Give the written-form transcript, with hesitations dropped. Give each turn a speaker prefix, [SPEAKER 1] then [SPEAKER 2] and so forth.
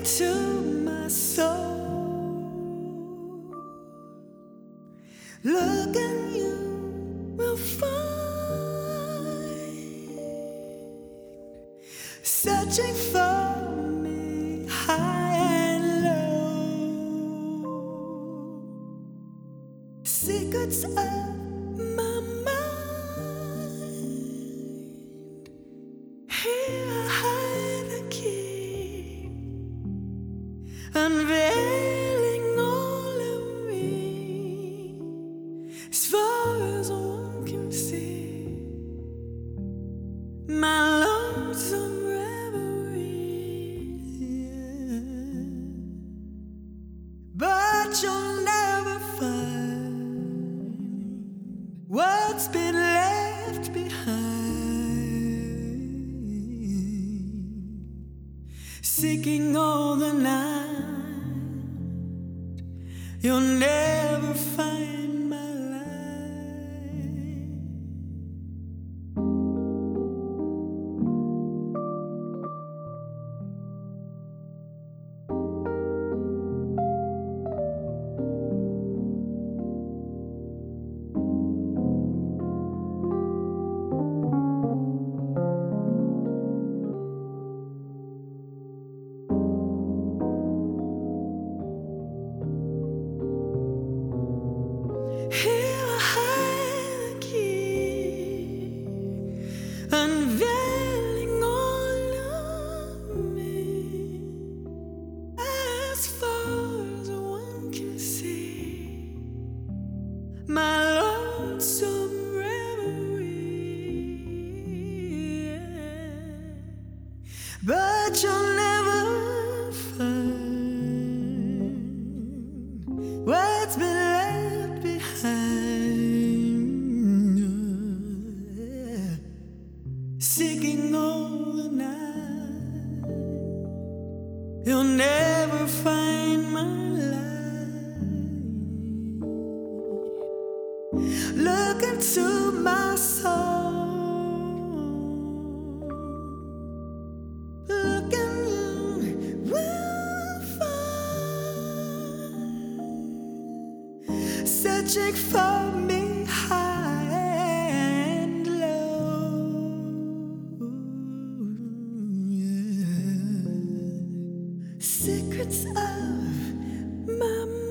[SPEAKER 1] into my soul. Look and you will find, searching for me high and low, secrets of my mind. Here I hide the key, unveiling all of me, as far as one can see. My lonesome reverie, yeah. But you'll never find what's been left behind, seeking all the night. You'll never find my light. Here I hide the key, unveiling all of me, as far as one can see. My lonesome reverie, yeah. But you'll never find what's been left behind, yeah. Seeking all the night. You'll never find my light. Look into my soul. Look and you will find, searching for me high and low, yeah. Secrets of my mind.